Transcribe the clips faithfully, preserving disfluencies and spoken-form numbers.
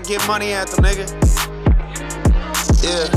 get money at them, nigga. Yeah.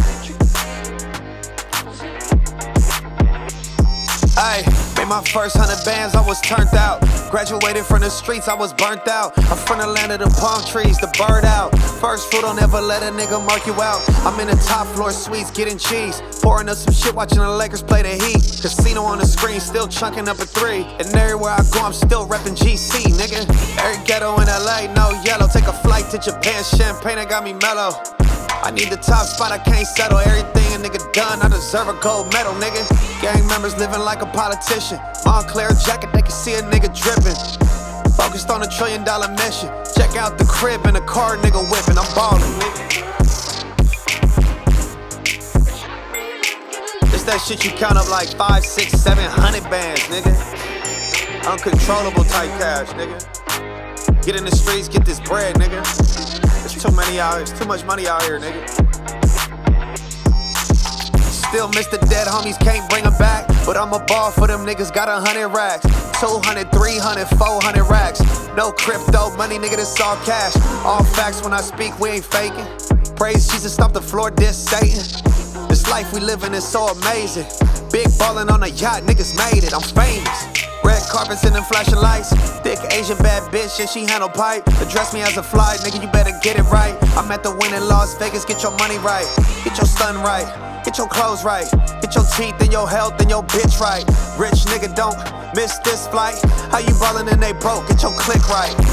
Ayy, made my first hundred bands, I was turned out. Graduated from the streets, I was burnt out. I'm from the land of the palm trees, the bird out. First fruit, don't ever let a nigga mark you out. I'm in the top floor suites, getting cheese. Pouring up some shit, watching the Lakers play the Heat. Casino on the screen, still chunking up a three. And everywhere I go, I'm still reppin' G C, nigga. Every ghetto in L A, no yellow. Take a flight to Japan, champagne that got me mellow. I need the top spot, I can't settle. Everything a nigga done, I deserve a gold medal, nigga. Gang members living like a politician. Montclair jacket, they can see a nigga dripping. Focused on a trillion dollar mission. Check out the crib and the car nigga whipping. I'm ballin', nigga. It's that shit you count up like five, six, seven hundred bands, nigga. Uncontrollable type cash, nigga. Get in the streets, get this bread, nigga. There's too many out here, there's too much money out here, nigga. Still miss the dead homies, can't bring them back. But I'm a ball for them niggas, got a hundred racks. Two hundred, three hundred, four hundred racks. No crypto money, nigga, this all cash. All facts when I speak, we ain't faking. Praise Jesus, stop the floor, diss Satan. This life we living is so amazing. Big ballin' on a yacht, niggas made it, I'm famous. Red carpets and them flashing lights. Thick Asian bad bitch, and she handle pipe. Address me as a fly, nigga, you better get it right. I'm at the win in Las Vegas, get your money right. Get your son right, get your clothes right. Get your teeth and your health and your bitch right. Rich nigga, don't miss this flight. How you ballin' and they broke, get your click right.